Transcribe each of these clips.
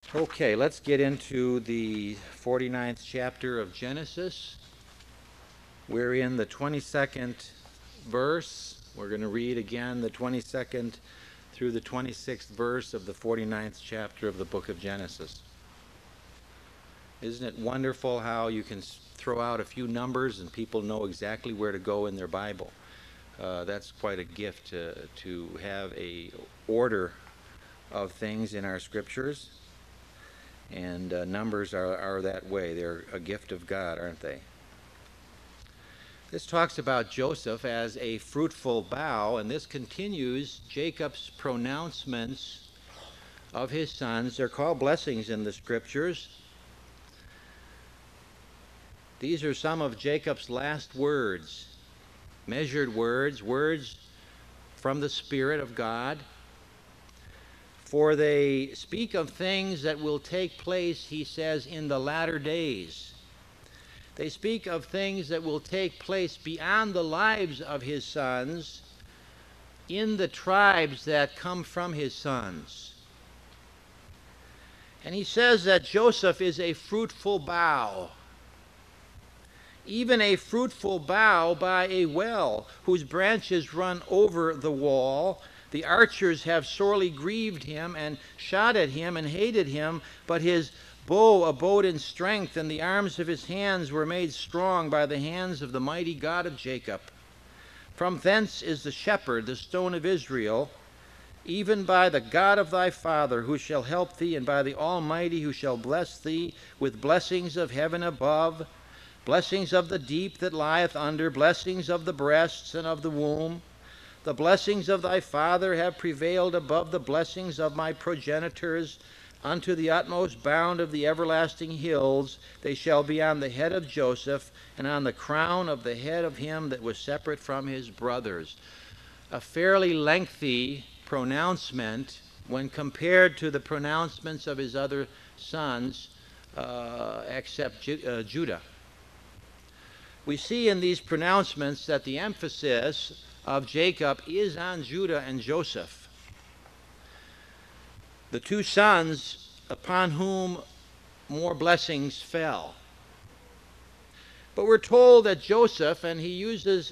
Okay, let's get into the 49th chapter of Genesis. We're in the 22nd verse. We're going to read again the 22nd through the 26th verse of the 49th chapter of the book of Genesis. Isn't it wonderful how you can throw out a few numbers and people know exactly where to go in their Bible? That's quite a gift to have a order of things in our scriptures. And numbers are that way. They're a gift of God, aren't they? This talks about Joseph as a fruitful bough, and this continues Jacob's pronouncements of his sons. They're called blessings in the scriptures. These are some of Jacob's last words, measured words, words from the Spirit of God. For they speak of things that will take place, he says, in the latter days. They speak of things that will take place beyond the lives of his sons, in the tribes that come from his sons. And he says that Joseph is a fruitful bough, even a fruitful bough by a well, whose branches run over the wall. The archers have sorely grieved him and shot at him and hated him, but his bow abode in strength, and the arms of his hands were made strong by the hands of the mighty God of Jacob. From thence is the shepherd, the stone of Israel, even by the God of thy father, who shall help thee, and by the Almighty, who shall bless thee with blessings of heaven above, blessings of the deep that lieth under, blessings of the breasts and of the womb. The blessings of thy father have prevailed above the blessings of my progenitors, unto the utmost bound of the everlasting hills. They shall be on the head of Joseph, and on the crown of the head of him that was separate from his brothers. A fairly lengthy pronouncement when compared to the pronouncements of his other sons, except Judah. We see in these pronouncements that the emphasis of Jacob is on Judah and Joseph, the two sons upon whom more blessings fell. But we're told that Joseph, and he uses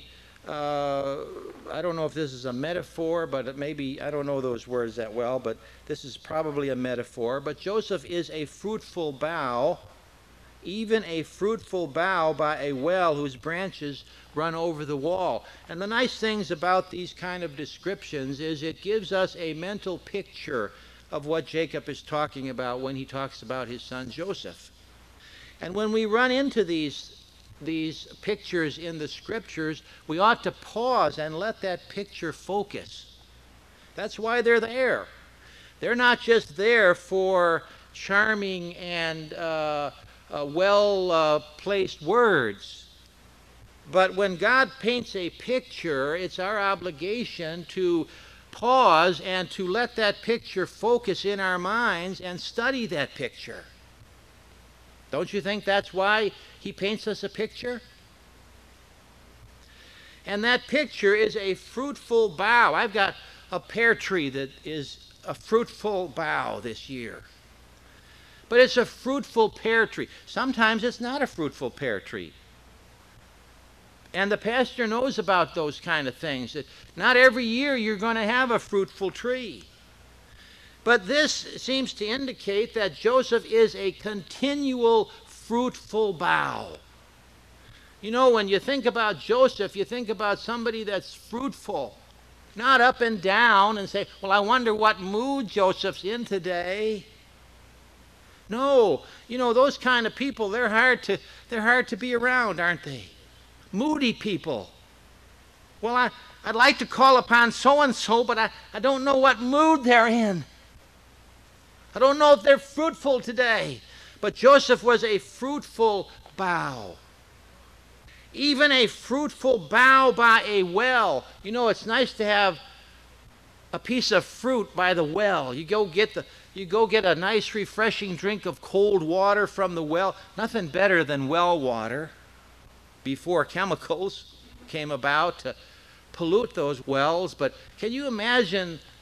I don't know if this is a metaphor, but maybe, I don't know those words that well, but this is probably a metaphor. But Joseph is a fruitful bough, even a fruitful bough by a well whose branches run over the wall. And the nice things about these kind of descriptions is it gives us a mental picture of what Jacob is talking about when he talks about his son Joseph. And when we run into these pictures in the scriptures, we ought to pause and let that picture focus. That's why they're there. They're not just there for charming and well-placed words. But when God paints a picture, it's our obligation to pause and to let that picture focus in our minds and study that picture. Don't you think that's why he paints us a picture? And that picture is a fruitful bough. I've got a pear tree that is a fruitful bough this year. But it's a fruitful pear tree. Sometimes it's not a fruitful pear tree. And the pastor knows about those kind of things, that not every year you're going to have a fruitful tree. But this seems to indicate that Joseph is a continual fruitful bough. You know, when you think about Joseph, you think about somebody that's fruitful, not up and down and say, well, I wonder what mood Joseph's in today. No, you know, those kind of people, they're hard to be around, aren't they? Moody people. Well, I'd like to call upon so-and-so, but I don't know what mood they're in. I don't know if they're fruitful today. But Joseph was a fruitful bough. Even a fruitful bough by a well. You know, it's nice to have a piece of fruit by the well. You go get a nice refreshing drink of cold water from the well. Nothing better than well water before chemicals came about to pollute those wells. But can you imagine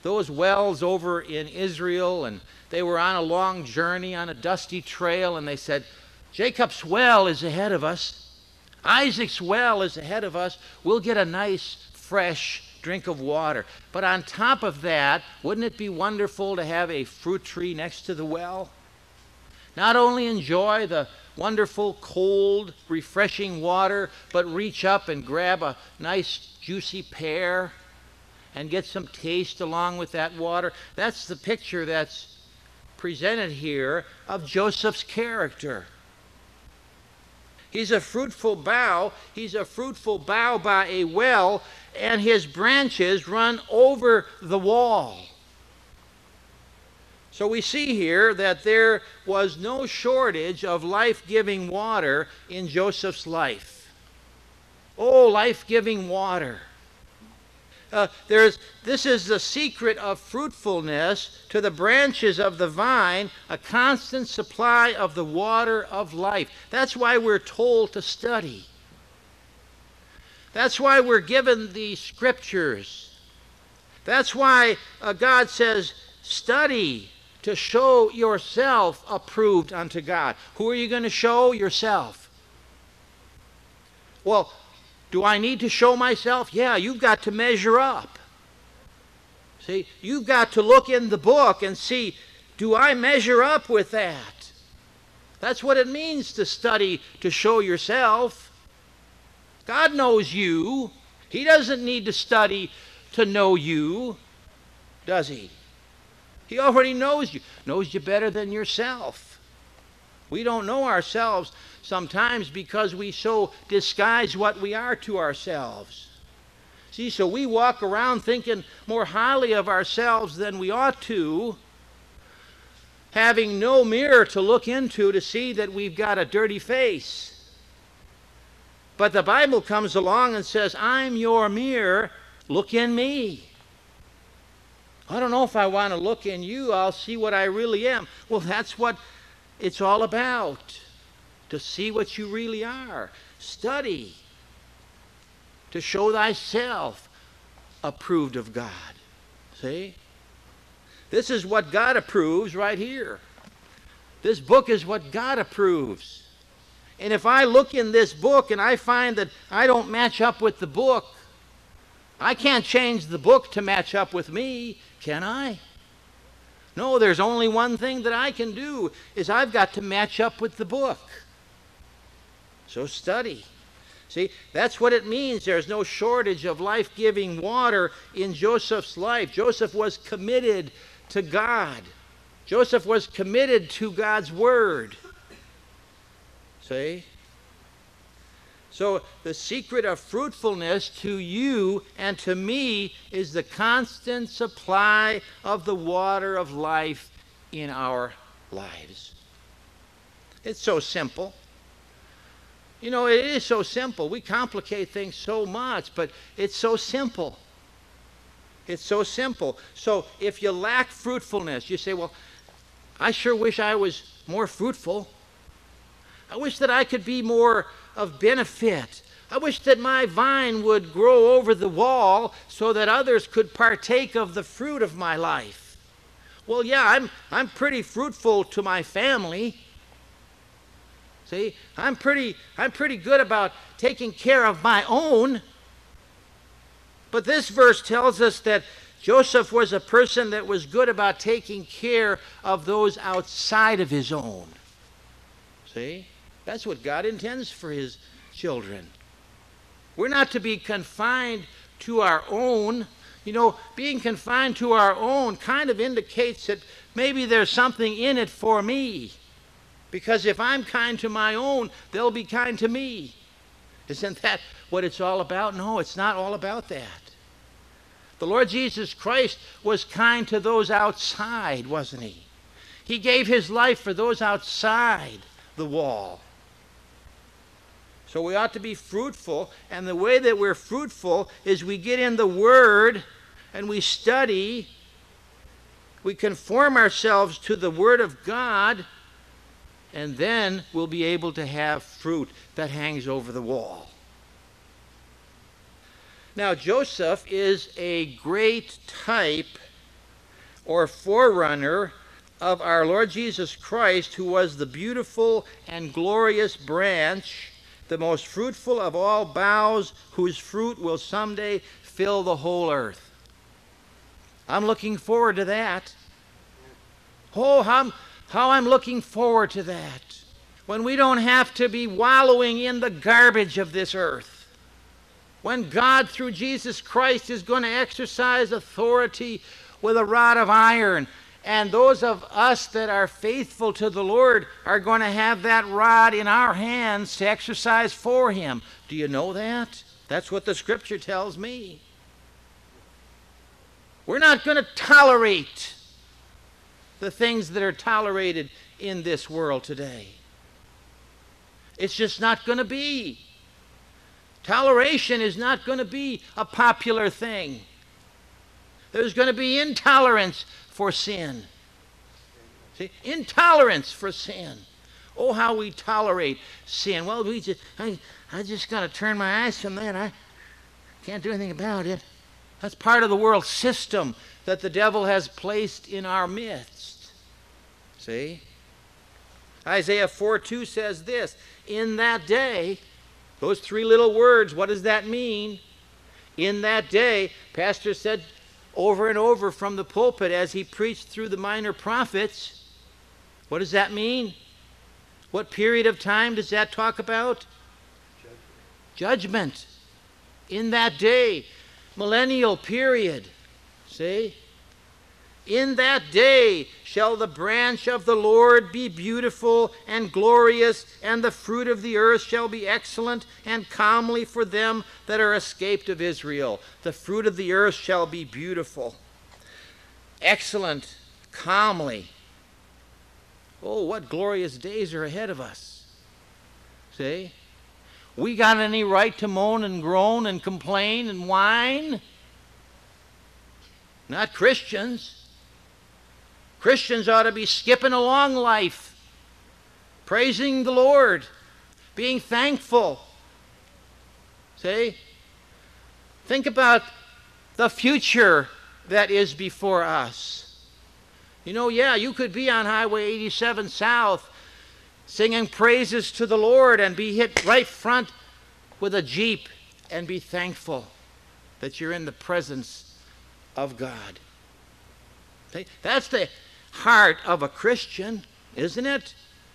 those wells over in Israel, and they were on a long journey on a dusty trail, and they said, Jacob's well is ahead of us. Isaac's well is ahead of us. We'll get a nice, fresh drink of water. But on top of that, wouldn't it be wonderful to have a fruit tree next to the well? Not only enjoy the wonderful, cold, refreshing water, but reach up and grab a nice, juicy pear and get some taste along with that water. That's the picture that's presented here of Joseph's character. He's a fruitful bough. He's a fruitful bough by a well, and his branches run over the wall. So we see here that there was no shortage of life-giving water in Joseph's life. Oh, life-giving water. This is the secret of fruitfulness: to the branches of the vine, a constant supply of the water of life. That's why we're told to study. That's why we're given the scriptures. That's why God says, study to show yourself approved unto God. Who are you going to show? Yourself. Well, do I need to show myself? Yeah, you've got to measure up. See, you've got to look in the book and see, do I measure up with that? That's what it means to study to show yourself. God knows you. He doesn't need to study to know you, does he? He already knows you better than yourself. We don't know ourselves sometimes because we so disguise what we are to ourselves. See, so we walk around thinking more highly of ourselves than we ought to, having no mirror to look into to see that we've got a dirty face. But the Bible comes along and says, I'm your mirror, look in me. I don't know if I want to look in you, I'll see what I really am. Well, that's what it's all about, to see what you really are. Study to show thyself approved of God. See? This is what God approves right here. This book is what God approves. And if I look in this book and I find that I don't match up with the book, I can't change the book to match up with me, can I? No, there's only one thing that I can do, is I've got to match up with the book. So study. See, that's what it means. There's no shortage of life-giving water in Joseph's life. Joseph was committed to God. Joseph was committed to God's word. See? So the secret of fruitfulness to you and to me is the constant supply of the water of life in our lives. It's so simple. You know, it is so simple. We complicate things so much, but it's so simple. It's so simple. So if you lack fruitfulness, you say, well, I sure wish I was more fruitful. I wish that I could be more of benefit. I wish that my vine would grow over the wall so that others could partake of the fruit of my life. Well, yeah, I'm pretty fruitful to my family. See, I'm pretty good about taking care of my own. But this verse tells us that Joseph was a person that was good about taking care of those outside of his own. See? That's what God intends for his children. We're not to be confined to our own. You know, being confined to our own kind of indicates that maybe there's something in it for me. Because if I'm kind to my own, they'll be kind to me. Isn't that what it's all about? No, it's not all about that. The Lord Jesus Christ was kind to those outside, wasn't he? He gave his life for those outside the wall. So we ought to be fruitful, and the way that we're fruitful is we get in the Word and we study, we conform ourselves to the Word of God, and then we'll be able to have fruit that hangs over the wall. Now, Joseph is a great type or forerunner of our Lord Jesus Christ, who was the beautiful and glorious branch, the most fruitful of all boughs, whose fruit will someday fill the whole earth. I'm looking forward to that. Oh, how I'm looking forward to that. When we don't have to be wallowing in the garbage of this earth. When God, through Jesus Christ, is going to exercise authority with a rod of iron. And those of us that are faithful to the Lord are going to have that rod in our hands to exercise for Him. Do you know that? That's what the Scripture tells me. We're not going to tolerate the things that are tolerated in this world today. It's just not going to be. Toleration is not going to be a popular thing. There's going to be intolerance for sin. See? Intolerance for sin. Oh, how we tolerate sin. Well, I just got to turn my eyes from that. I can't do anything about it. That's part of the world system that the devil has placed in our midst. See? Isaiah 4:2 says this, in that day, those three little words, what does that mean? In that day, Pastor said over and over from the pulpit as he preached through the minor prophets, what does that mean? What period of time does that talk about? Judgment. In that day, millennial period. See? In that day shall the branch of the Lord be beautiful and glorious, and the fruit of the earth shall be excellent and comely for them that are escaped of Israel. The fruit of the earth shall be beautiful, excellent, comely. Oh, what glorious days are ahead of us. See? We got any right to moan and groan and complain and whine? Not Christians. Christians ought to be skipping along life, praising the Lord, being thankful. See? Think about the future that is before us. You know, yeah, you could be on Highway 87 South singing praises to the Lord and be hit right front with a Jeep and be thankful that you're in the presence of God. See? That's the heart of a Christian, isn't it?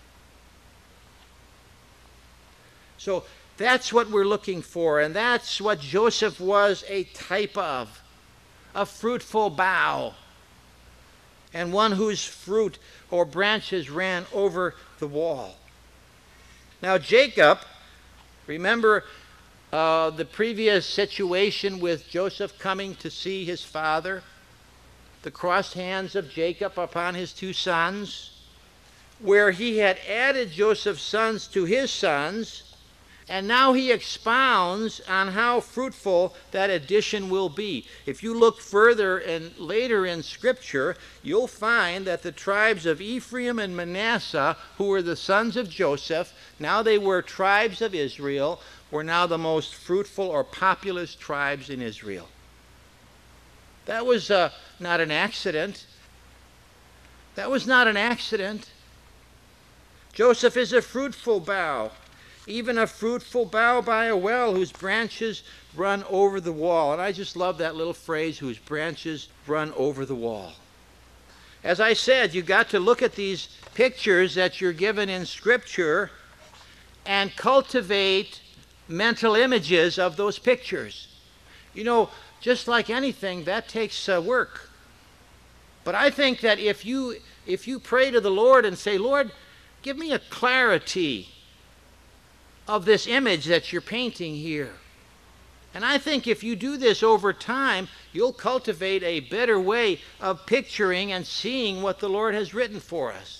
So that's what we're looking for, and that's what Joseph was a type of, a fruitful bough, and one whose fruit or branches ran over the wall. Now Jacob, remember the previous situation with Joseph coming to see his father? The crossed hands of Jacob upon his two sons, where he had added Joseph's sons to his sons, and now he expounds on how fruitful that addition will be. If you look further and later in Scripture, you'll find that the tribes of Ephraim and Manasseh, who were the sons of Joseph, now they were tribes of Israel, were now the most fruitful or populous tribes in Israel. That was not an accident. That was not an accident. Joseph is a fruitful bough, even a fruitful bough by a well whose branches run over the wall. And I just love that little phrase, whose branches run over the wall. As I said, you've got to look at these pictures that you're given in Scripture and cultivate mental images of those pictures. You know, just like anything, that takes work. But I think that if you pray to the Lord and say, Lord, give me a clarity of this image that you're painting here. And I think if you do this over time, you'll cultivate a better way of picturing and seeing what the Lord has written for us.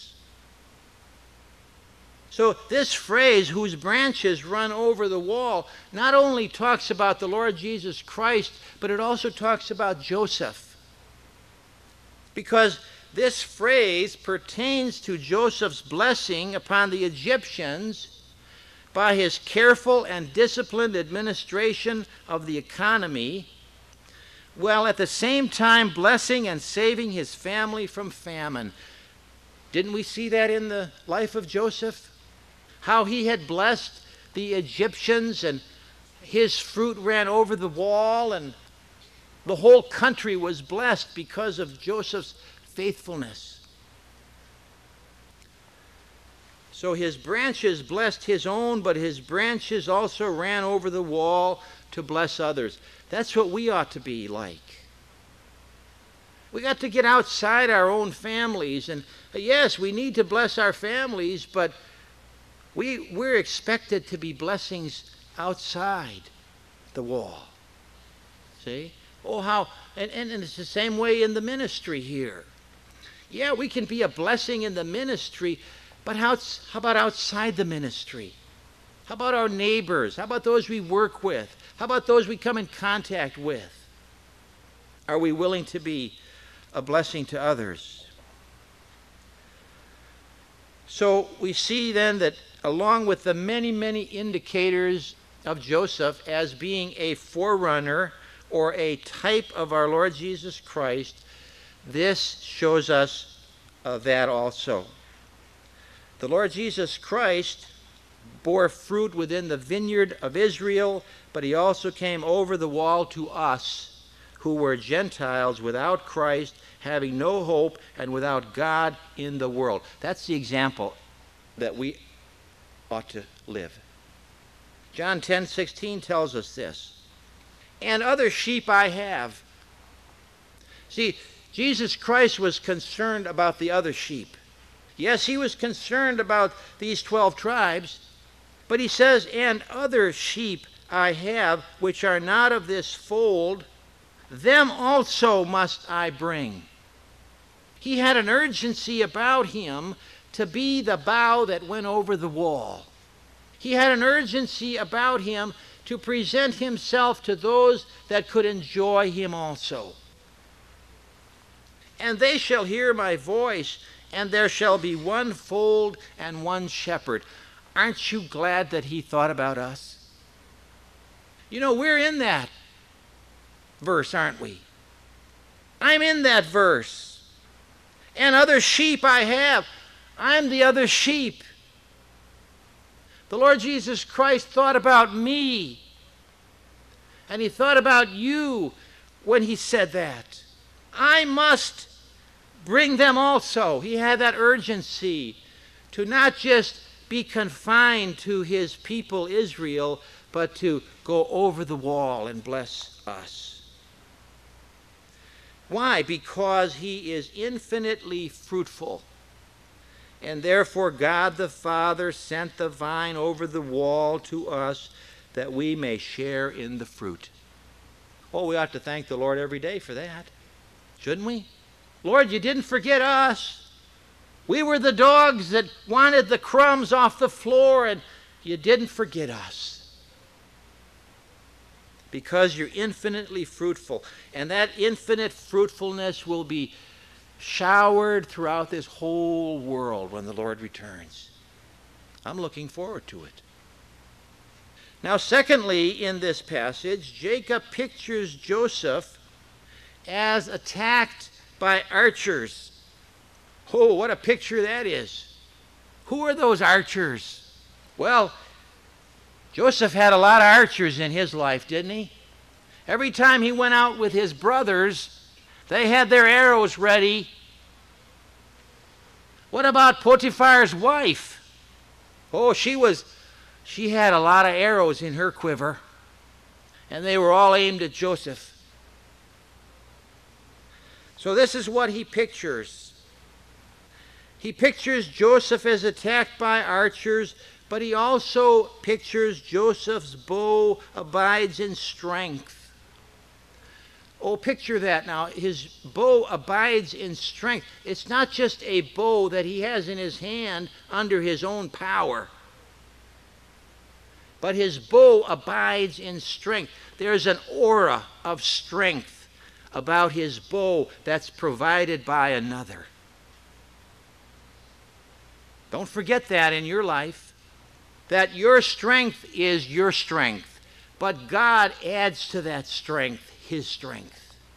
So this phrase, whose branches run over the wall, not only talks about the Lord Jesus Christ, but it also talks about Joseph. Because this phrase pertains to Joseph's blessing upon the Egyptians by his careful and disciplined administration of the economy, while at the same time blessing and saving his family from famine. Didn't we see that in the life of Joseph? How he had blessed the Egyptians and his fruit ran over the wall, and the whole country was blessed because of Joseph's faithfulness. So his branches blessed his own, but his branches also ran over the wall to bless others. That's what we ought to be like. We got to get outside our own families. And yes, we need to bless our families, but we're expected to be blessings outside the wall. See? Oh, how, and it's the same way in the ministry here. Yeah, we can be a blessing in the ministry, but how about outside the ministry? How about our neighbors? How about those we work with? How about those we come in contact with? Are we willing to be a blessing to others? So we see then that along with the many, many indicators of Joseph as being a forerunner or a type of our Lord Jesus Christ, this shows us that also. The Lord Jesus Christ bore fruit within the vineyard of Israel, but he also came over the wall to us, who were Gentiles without Christ, having no hope, and without God in the world. That's the example that we ought to live. John 10:16 tells us this. And other sheep I have. See, Jesus Christ was concerned about the other sheep. Yes, he was concerned about these 12 tribes, but he says, and other sheep I have, which are not of this fold, them also must I bring. He had an urgency about him to be the bow that went over the wall. He had an urgency about him to present himself to those that could enjoy him also. And they shall hear my voice, and there shall be one fold and one shepherd. Aren't you glad that he thought about us? You know, we're in that verse, aren't we? I'm in that verse. And other sheep I have. I'm the other sheep. The Lord Jesus Christ thought about me. And he thought about you when he said that. I must bring them also. He had that urgency to not just be confined to his people Israel, but to go over the wall and bless us. Why? Because he is infinitely fruitful. And therefore God the Father sent the vine over the wall to us that we may share in the fruit. Oh, we ought to thank the Lord every day for that. Shouldn't we? Lord, you didn't forget us. We were the dogs that wanted the crumbs off the floor, and you didn't forget us. Because you're infinitely fruitful. And that infinite fruitfulness will be showered throughout this whole world when the Lord returns. I'm looking forward to it. Now, secondly, in this passage, Jacob pictures Joseph as attacked by archers. Oh, what a picture that is. Who are those archers? Well, Joseph had a lot of archers in his life, didn't he? Every time he went out with his brothers, they had their arrows ready. What about Potiphar's wife? Oh, she had a lot of arrows in her quiver, and they were all aimed at Joseph. So this is what he pictures. He pictures Joseph as attacked by archers, but he also pictures Joseph's bow abides in strength. Oh, picture that now. His bow abides in strength. It's not just a bow that he has in his hand under his own power, but his bow abides in strength. There's an aura of strength about his bow that's provided by another. Don't forget that in your life, that your strength is your strength, but God adds to that strength his strength.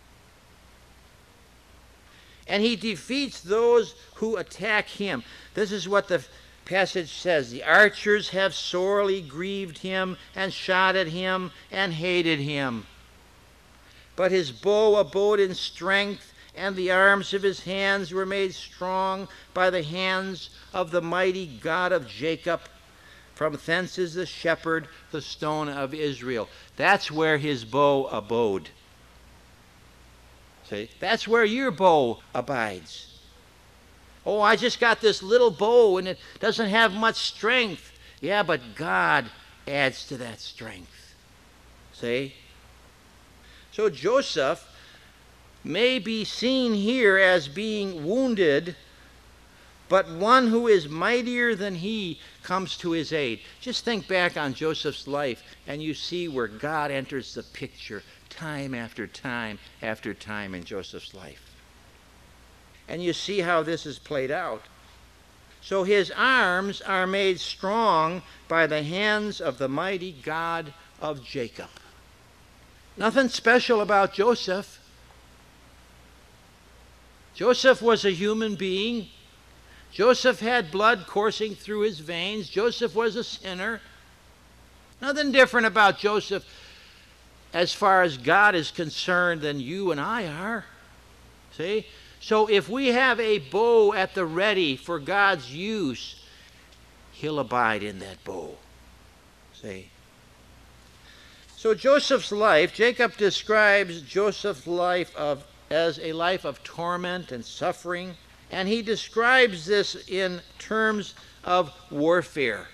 and he defeats those who attack him. This is what the passage says. The archers have sorely grieved him and shot at him and hated him. But his bow abode in strength, and the arms of his hands were made strong by the hands of the mighty God of Jacob. From thence is the shepherd, the stone of Israel. That's where his bow abode. See, that's where your bow abides. Oh, I just got this little bow and it doesn't have much strength. Yeah, but God adds to that strength. See? So Joseph may be seen here as being wounded, but one who is mightier than he comes to his aid. Just think back on Joseph's life, and you see where God enters the picture time after time after time in Joseph's life. And you see how this is played out. So his arms are made strong by the hands of the mighty God of Jacob. Nothing special about Joseph. Joseph was a human being. Joseph had blood coursing through his veins. Joseph was a sinner. Nothing different about Joseph as far as God is concerned than you and I are. See? So if we have a bow at the ready for God's use, he'll abide in that bow. See? So Joseph's life, Jacob describes Joseph's life as a life of torment and suffering, and he describes this in terms of warfare.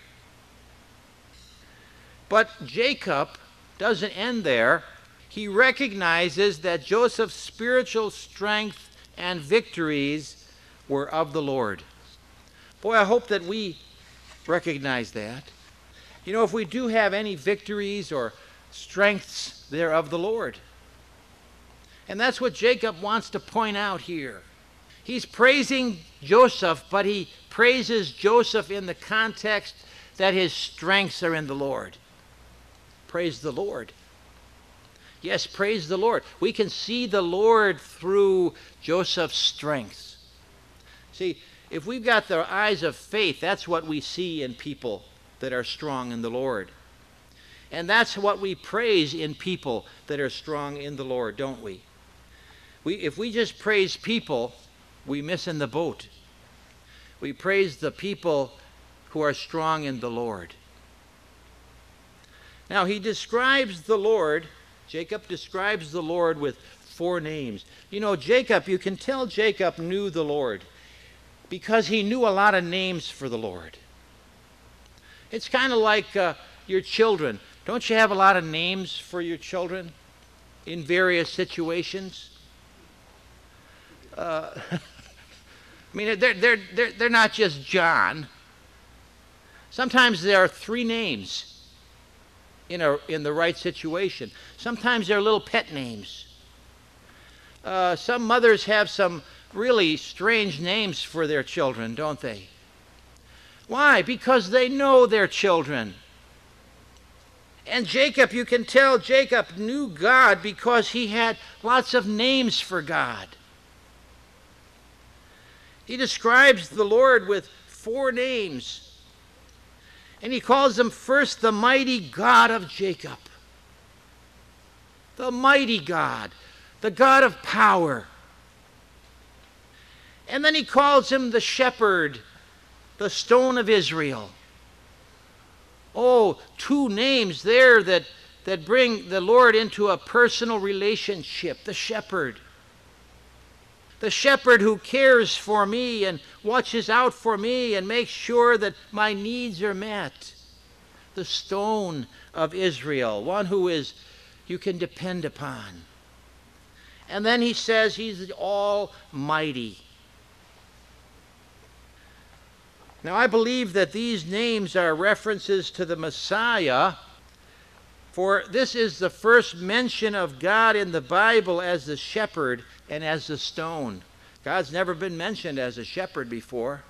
But Jacob doesn't end there. He recognizes that Joseph's spiritual strength and victories were of the Lord. Boy, I hope that we recognize that. You know, if we do have any victories or strengths, they're of the Lord. And that's what Jacob wants to point out here. He's praising Joseph, but he praises Joseph in the context that his strengths are in the Lord. Praise the Lord. Yes, praise the Lord. We can see the Lord through Joseph's strengths. See, if we've got the eyes of faith, that's what we see in people that are strong in the Lord. And that's what we praise in people that are strong in the Lord, don't we? If we just praise people, we miss in the boat. We praise the people who are strong in the Lord. Now, he describes the Lord, Jacob describes the Lord with 4 names. You know, Jacob, you can tell Jacob knew the Lord because he knew a lot of names for the Lord. It's kind of like your children. Don't you have a lot of names for your children in various situations? I mean, they're not just John. Sometimes there are 3 names in the right situation. Sometimes they're little pet names. Some mothers have some really strange names for their children, don't they? Why? Because they know their children. And Jacob, you can tell Jacob knew God because he had lots of names for God. He describes the Lord with 4 names. And he calls him first the mighty God of Jacob. The mighty God, the God of power. And then he calls him the shepherd, the stone of Israel. Oh, 2 names there that bring the Lord into a personal relationship. The shepherd. The shepherd who cares for me and watches out for me and makes sure that my needs are met. The stone of Israel, one who you can depend upon. And then he says he's the Almighty. Now, I believe that these names are references to the Messiah, for this is the first mention of God in the Bible as the shepherd and as the stone. God's never been mentioned as a shepherd before.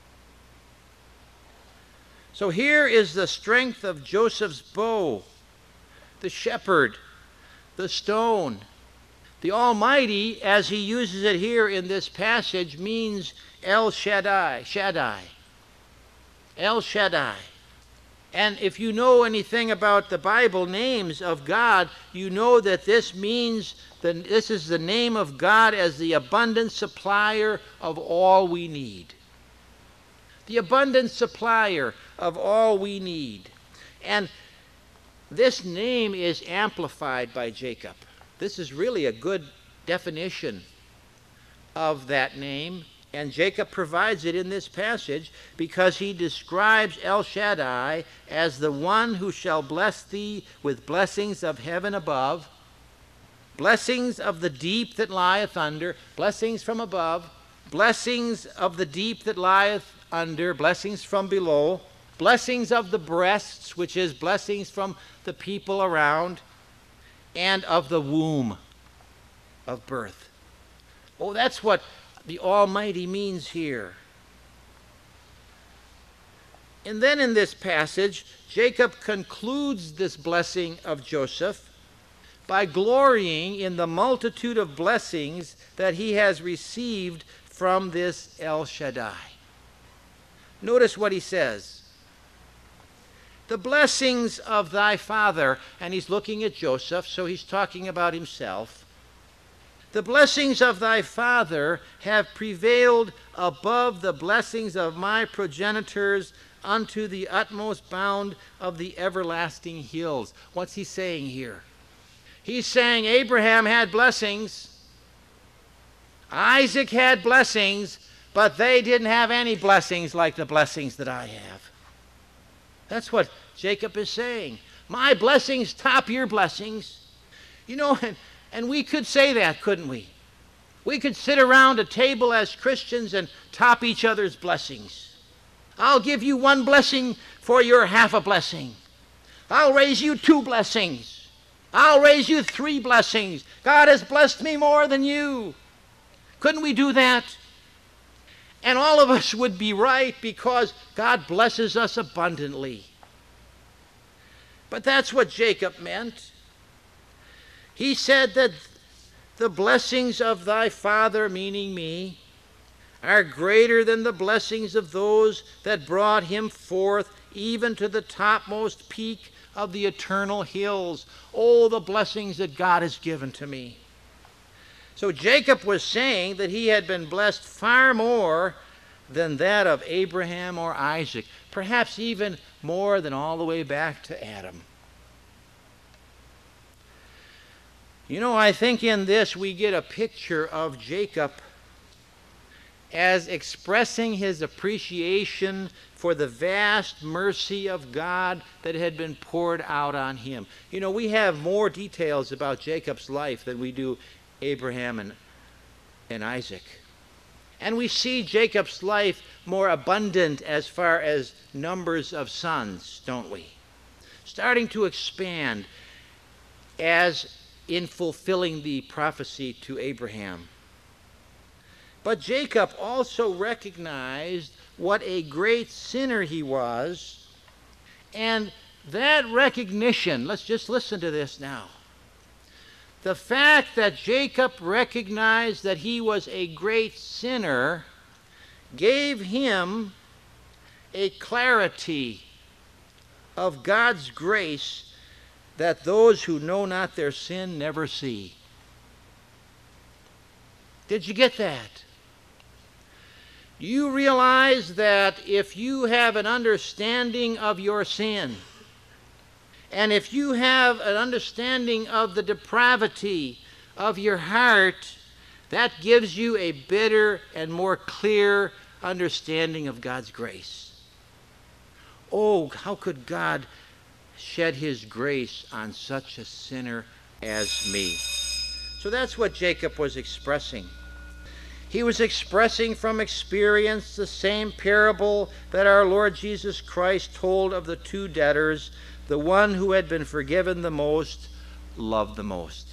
So here is the strength of Joseph's bow, the shepherd, the stone, The Almighty, as he uses it here in this passage, means El Shaddai, Shaddai. El Shaddai. And if you know anything about the Bible names of God, you know that this means that this is the name of God as the abundant supplier of all we need. The abundant supplier of all we need. And this name is amplified by Jacob. This is really a good definition of that name. And Jacob provides it in this passage because he describes El Shaddai as the one who shall bless thee with blessings of heaven above, blessings of the deep that lieth under, blessings from above, blessings of the deep that lieth under, blessings from below, blessings of the breasts, which is blessings from the people around, and of the womb of birth. Oh, that's what the Almighty means here. And then in this passage, Jacob concludes this blessing of Joseph by glorying in the multitude of blessings that he has received from this El Shaddai. Notice what he says. The blessings of thy father, and he's looking at Joseph, so he's talking about himself. The blessings of thy father have prevailed above the blessings of my progenitors unto the utmost bound of the everlasting hills. What's he saying here? He's saying Abraham had blessings, Isaac had blessings, but they didn't have any blessings like the blessings that I have. That's what Jacob is saying. My blessings top your blessings. You know, and we could say that, couldn't we? We could sit around a table as Christians and top each other's blessings. I'll give you one blessing for your half a blessing. I'll raise you 2 blessings. I'll raise you 3 blessings. God has blessed me more than you. Couldn't we do that? And all of us would be right because God blesses us abundantly. But that's what Jacob meant. He said that the blessings of thy father, meaning me, are greater than the blessings of those that brought him forth even to the topmost peak of the eternal hills. Oh, the blessings that God has given to me. So Jacob was saying that he had been blessed far more than that of Abraham or Isaac, perhaps even more than all the way back to Adam. You know, I think in this we get a picture of Jacob as expressing his appreciation for the vast mercy of God that had been poured out on him. You know, we have more details about Jacob's life than we do Abraham and Isaac. And we see Jacob's life more abundant as far as numbers of sons, don't we? Starting to expand as in fulfilling the prophecy to Abraham. But Jacob also recognized what a great sinner he was, and that recognition, let's just listen to this now. The fact that Jacob recognized that he was a great sinner gave him a clarity of God's grace that those who know not their sin never see. Did you get that? You realize that if you have an understanding of your sin, and if you have an understanding of the depravity of your heart, that gives you a better and more clear understanding of God's grace. Oh, how could God shed his grace on such a sinner as me? So that's what Jacob was expressing. He was expressing from experience the same parable that our Lord Jesus Christ told of the 2 debtors. The one who had been forgiven the most loved the most.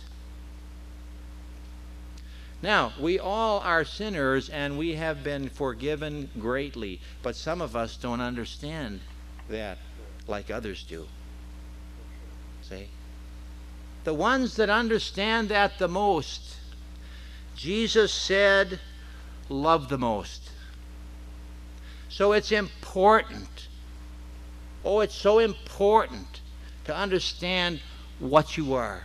Now, we all are sinners and we have been forgiven greatly, but some of us don't understand that like others do. See? the ones that understand that the most, Jesus said, love the most. So it's important. Oh, it's so important to understand what you are.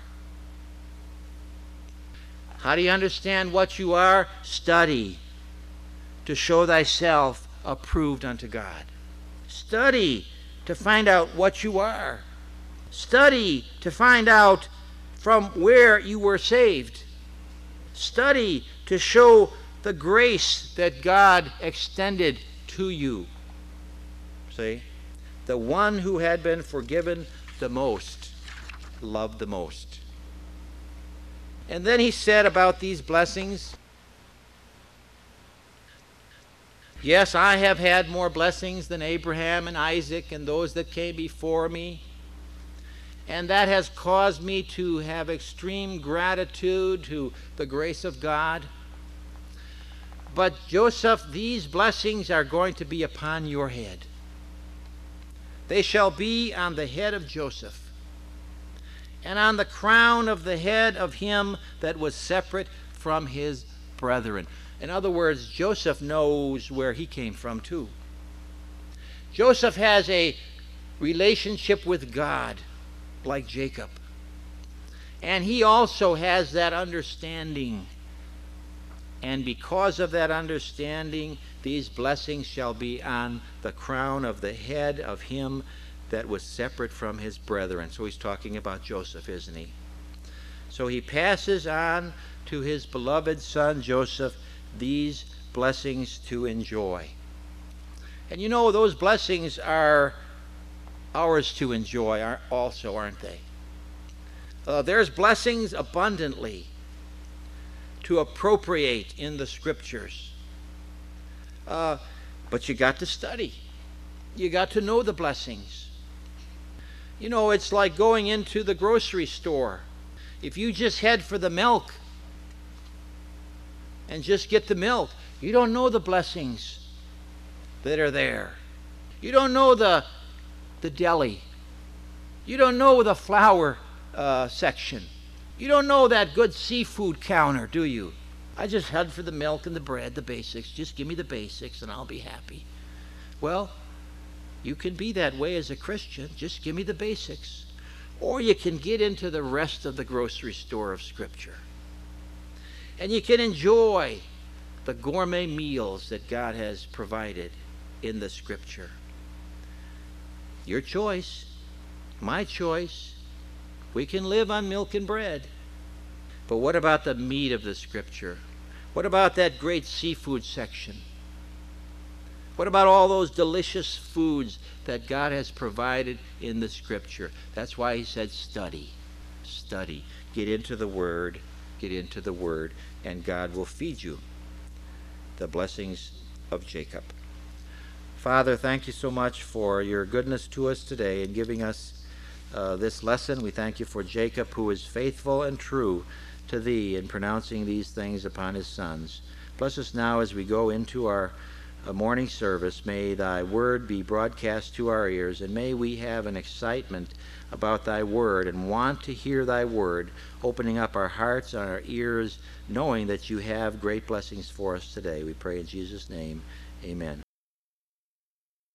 How do you understand what you are? Study to show thyself approved unto God. Study to find out what you are. Study to find out from where you were saved. Study to show the grace that God extended to you. See? The one who had been forgiven the most loved the most. And then he said about these blessings, yes, I have had more blessings than Abraham and Isaac and those that came before me. And that has caused me to have extreme gratitude to the grace of God. But Joseph, these blessings are going to be upon your head. They shall be on the head of Joseph, and on the crown of the head of him that was separate from his brethren. In other words, Joseph knows where he came from too. Joseph has a relationship with God like Jacob. And he also has that understanding. And because of that understanding, these blessings shall be on the crown of the head of him that was separate from his brethren. So he's talking about Joseph, isn't he? So he passes on to his beloved son Joseph these blessings to enjoy. And you know, those blessings are ours to enjoy also, aren't they? There's blessings abundantly to appropriate in the Scriptures. But you got to study. You got to know the blessings. You know, it's like going into the grocery store. If you just head for the milk and just get the milk, you don't know the blessings that are there. You don't know the deli. You don't know the flour section. You don't know that good seafood counter, do you? I just head for the milk and the bread, the basics. Just give me the basics and I'll be happy. Well, you can be that way as a Christian. Just give me the basics. Or you can get into the rest of the grocery store of Scripture. And you can enjoy the gourmet meals that God has provided in the Scripture. Your choice, my choice. We can live on milk and bread. But what about the meat of the Scripture? What about that great seafood section? What about all those delicious foods that God has provided in the Scripture? That's why he said study. Study. Get into the Word. Get into the Word. And God will feed you the blessings of Jacob. Father, thank you so much for your goodness to us today in giving us this lesson. We thank you for Jacob, who is faithful and true to thee in pronouncing these things upon his sons. Bless us now as we go into our morning service. May thy word be broadcast to our ears, and may we have an excitement about thy word and want to hear thy word, opening up our hearts and our ears, knowing that you have great blessings for us today. We pray in Jesus' name. Amen.